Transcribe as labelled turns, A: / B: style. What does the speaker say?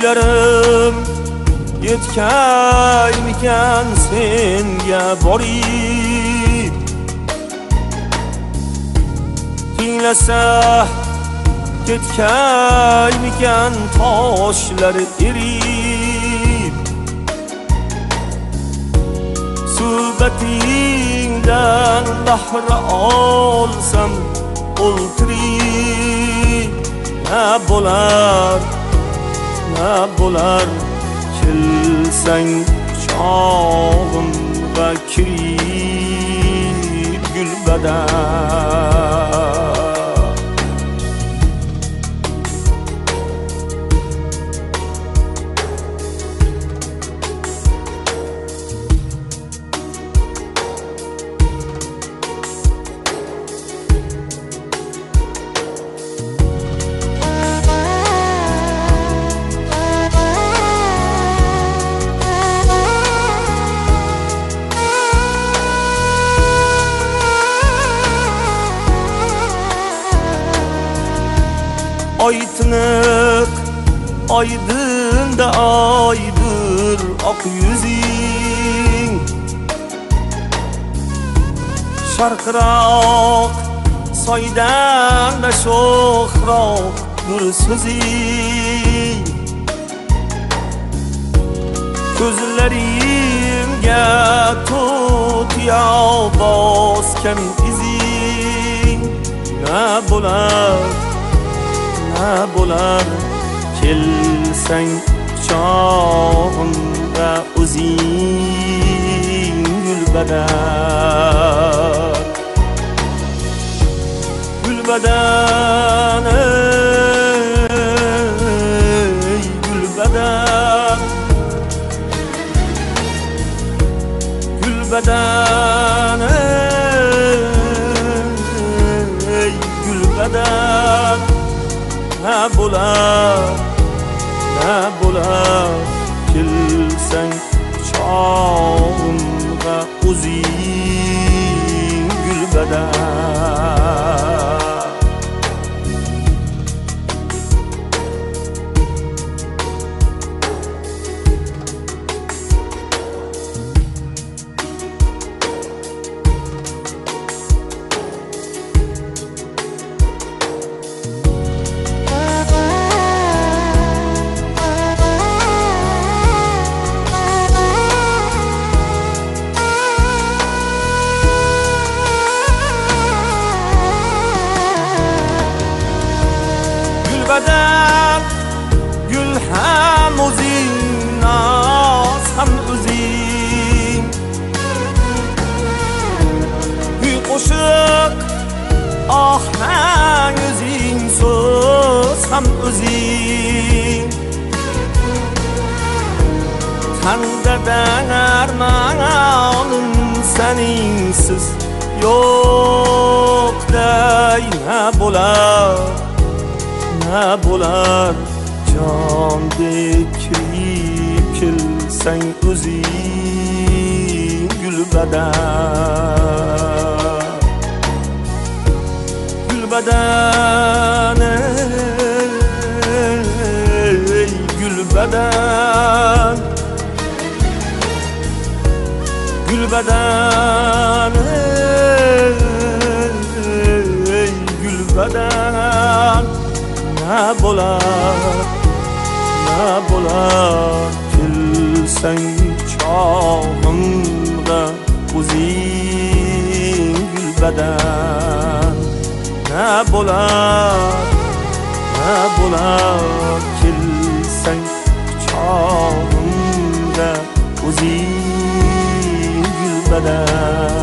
A: kuylarim yetkaymikan senga borib, tinglasa ketkaymikan toshlar erib, suhbatingdan bahra olsam o'ltirib, na bo'lar kelsang quchog'imga kirib gulbadan. Oy tiniq, oydinda oydir oq yuzing, sharqiroq soydanda sho'xroq nur so'zing, ko'zlarimga to'tiyo bosgan izing, na bo'lar kelsang quchog'imga o'zing gulbadan. Gulbadan ey gulbadan, gulbadan ey gulbadan. Na bo'lar kelsang quchog'imga o'zing gulbadan. Gulbadan gul ham o'zing, noz ham o'zing, kuy qo'shiq ohang o'zing, so'z ham o'zing, tandadan armonim seningsiz yo'qday. Na bo'lar jondek kirib kelsang o'zing gulbadan. Gulbadan ey gulbadan, gulbadan ey gulbadan. Na bo'lar kelsang quchog'imga o'zing gulbadan. Na bo'lar kelsang quchog'imga o'zing gulbadan.